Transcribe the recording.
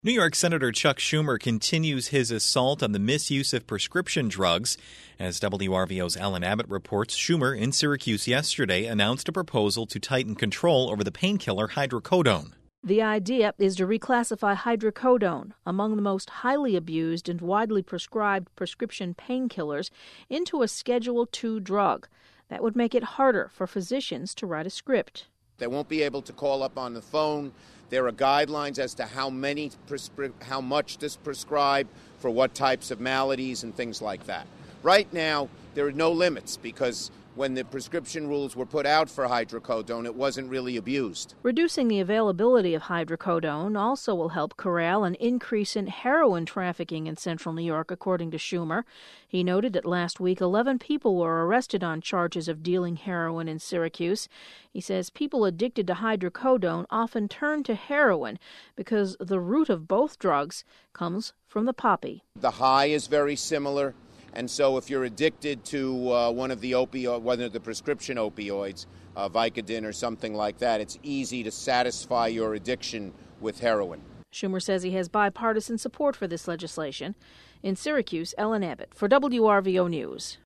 New York Senator Chuck Schumer continues his assault on the misuse of prescription drugs. As WRVO's Alan Abbott reports, Schumer in Syracuse yesterday announced a proposal to tighten control over the painkiller hydrocodone. The idea is to reclassify hydrocodone, among the most highly abused and widely prescribed prescription painkillers, into a Schedule II drug. That would make it harder for physicians to write a script. They won't be able to call up on the phone. There are guidelines as to how much to prescribe for what types of maladies and things like that. Right now, there are no limits because when the prescription rules were put out for hydrocodone, it wasn't really abused. Reducing the availability of hydrocodone also will help corral an increase in heroin trafficking in central New York, according to Schumer. He noted that last week 11 people were arrested on charges of dealing heroin in Syracuse. He says people addicted to hydrocodone often turn to heroin because the root of both drugs comes from the poppy. The high is very similar. And so if you're addicted to one of the prescription opioids, Vicodin or something like that, it's easy to satisfy your addiction with heroin. Schumer says he has bipartisan support for this legislation. In Syracuse, Ellen Abbott for WRVO News.